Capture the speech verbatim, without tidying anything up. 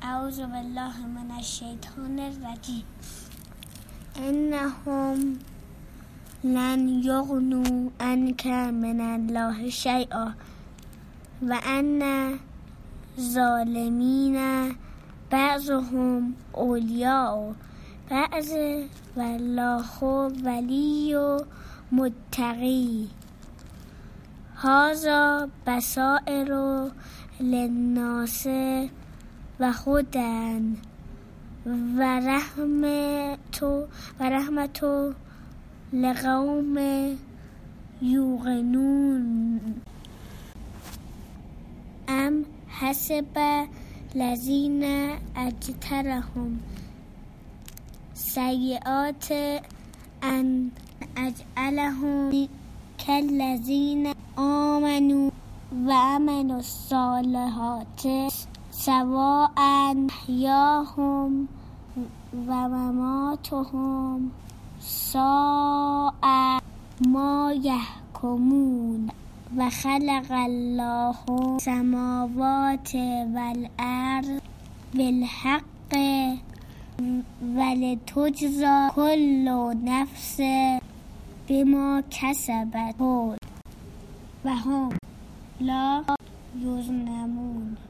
اعوذ بالله من الشیطان الرجیم. انهم لن یغنوا عنک من الله شیئا و ان ظالمین بعضهم اولیاء بعض والله ولی متقی. هذا بصائر للناس و هدی و رحمت و رحمت لقوم یوقنون. ام حسب الذین اجترحوا سیئات ان اجعلهم کالذین آمنوا و عملوا الصالحات سواء محیاهم و مماتهم ساء ما یحکمون. و خلق الله السماوات والارض بالحق ولتجزی کل نفس بما کسبت و هم لا یظلمون.